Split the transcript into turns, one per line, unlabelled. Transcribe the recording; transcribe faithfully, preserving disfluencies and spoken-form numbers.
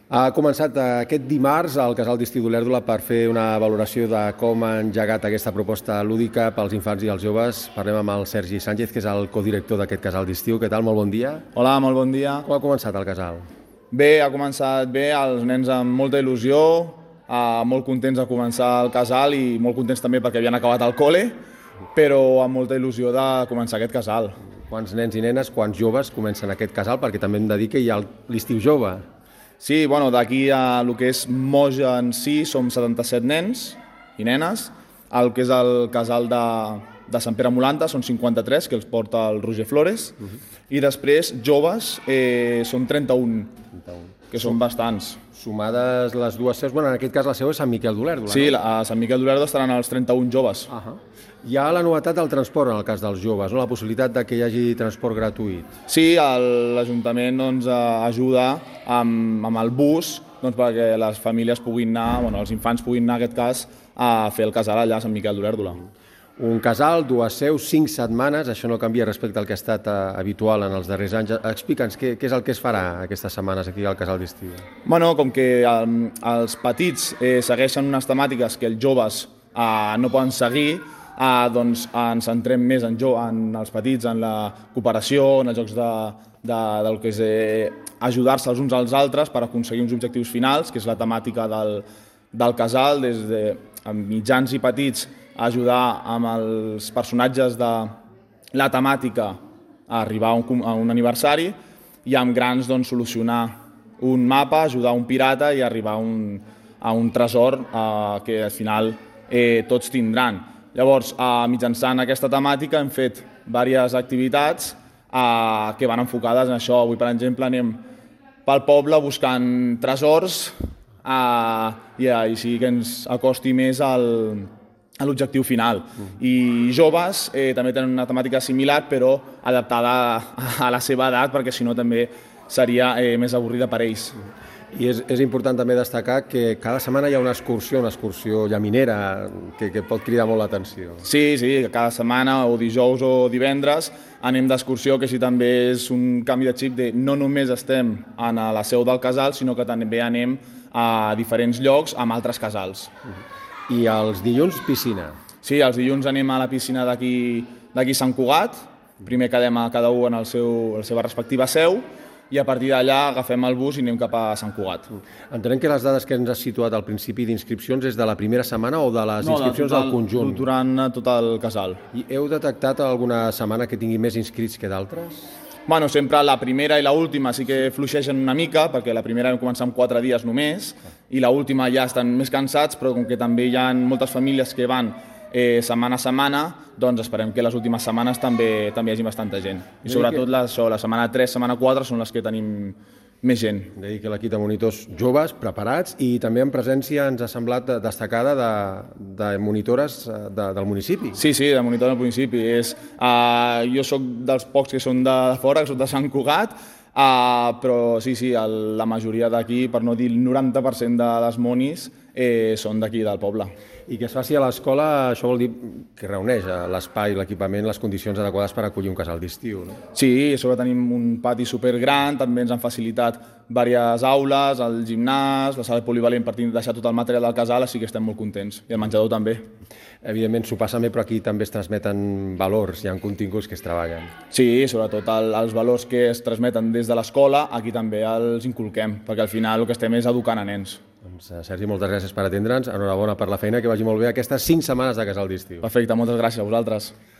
Ha començat aquest dimarts al Casal d'Estiu d'Olèrdola per fer una valoració de com ha engegat aquesta proposta lúdica pels infants i els joves. Parlem amb el Sergi Sánchez, que és el codirector d'aquest Casal d'Estiu. Què tal? Molt bon dia.
Hola, molt bon dia.
Com ha començat el casal?
Bé, ha començat bé, els nens amb molta il·lusió, eh, molt contents de començar el casal i molt contents també perquè havien acabat el col·le, però amb molta il·lusió de començar aquest casal.
Quants nens i nenes, quants joves comencen aquest casal? Perquè també hem de dir que hi ha l'estiu jove.
Sí, bueno, d'aquí a el que és Moja en si som setanta-set nens i nenes, el que és el casal de, de Sant Pere Molanta són cinquanta-tres, que els porta el Roger Flores, uh -huh. i després joves eh, són trenta-un, trenta-un, que són bastants.
Sumades les dues seus, bueno, en aquest cas la seu és Sant Miquel d'Olèrdola.
Sí,
no?
A Sant Miquel d'Olèrdola estaran els trenta-un joves.
Uh -huh. Hi ha la novetat del transport en el cas dels joves, no? La possibilitat de que hi hagi transport gratuït.
Sí, l'Ajuntament doncs, ajuda amb, amb el bus doncs, perquè les famílies puguin anar, bueno, els infants puguin anar, en aquest cas, a fer el casal allà a Sant Miquel d'Olèrdola.
Un casal, dues seus, cinc setmanes, això no canvia respecte al que ha estat eh, habitual en els darrers anys. Explica'ns què, què és el que es farà aquestes setmanes aquí al Casal d'Estiu.
Bueno, com que eh, els petits eh, segueixen unes temàtiques que els joves eh, no poden seguir, eh, doncs ens centrem més en, jo, en els petits, en la cooperació, en els jocs de, de, del que és eh, ajudar-se els uns als altres per aconseguir uns objectius finals, que és la temàtica del, del casal, des de mitjans i petits, ajudar amb els personatges de la temàtica a arribar a un, a un aniversari i amb grans doncs, solucionar un mapa, ajudar un pirata i arribar a un, a un tresor eh, que al final eh, tots tindran. Llavors, eh, mitjançant aquesta temàtica hem fet diverses activitats eh, que van enfocades en això. Avui, per exemple, anem pel poble buscant tresors eh, i així que ens acosti més al a l'objectiu final. Mm. I joves eh, també tenen una temàtica similar, però adaptada a la seva edat, perquè si no també seria eh, més avorrida per ells.
I és, és important també destacar que cada setmana hi ha una excursió, una excursió llaminera, que, que pot cridar molt l'atenció.
Sí, sí, cada setmana, o dijous o divendres, anem d'excursió, que així també és un canvi de xip de no només estem a la seu del casal, sinó que també anem a diferents llocs amb altres casals.
Mm. I els dilluns, piscina.
Sí, els dilluns anem a la piscina d'aquí d'aquí Sant Cugat, primer quedem a cada un en el seu, la seva respectiva seu, i a partir d'allà agafem el bus i anem cap a Sant Cugat.
Entenem que les dades que ens has situat al principi d'inscripcions és de la primera setmana o de les
no,
inscripcions
total,
al conjunt?
Durant tot el casal.
I heu detectat alguna setmana que tingui més inscrits que d'altres?
Bueno, sempre la primera i la última sí que fluixegen una mica, perquè la primera vam començar amb quatre dies només, i la última ja estan més cansats, però com que també hi ha moltes famílies que van eh, setmana a setmana, doncs esperem que les últimes setmanes també també hi hagi bastanta gent. I sobretot la, això, la setmana tres, setmana quatre són les que tenim més gent.
Hem de dir que l'equip de monitors joves, preparats, i també en presència ens ha semblat destacada de, de monitores de, del municipi.
Sí, sí, de monitores del municipi. És, uh, jo sóc dels pocs que són de, de fora, que són de Sant Cugat, uh, però sí, sí, el, la majoria d'aquí, per no dir el noranta per cent de les monis, eh, són d'aquí, del poble.
I que es faci a l'escola, això vol dir que reuneix l'espai, l'equipament, les condicions adequades per acollir un casal d'estiu, no?
Sí, a sobre tenim un pati supergran, també ens han facilitat diverses aules, el gimnàs, la sala polivalent per deixar tot el material del casal, així que estem molt contents. I el menjador també.
Evidentment s'ho passa bé, però aquí també es transmeten valors, hi ha continguts que es treballen.
Sí, sobretot el, els valors que es transmeten des de l'escola, aquí també els inculquem, perquè al final el que estem és educant a nens.
Doncs, Sergi, moltes gràcies per atendre'ns, enhorabona per la feina, que vagi molt bé aquestes cinc setmanes de casal d'estiu.
Perfecte, moltes gràcies a vosaltres.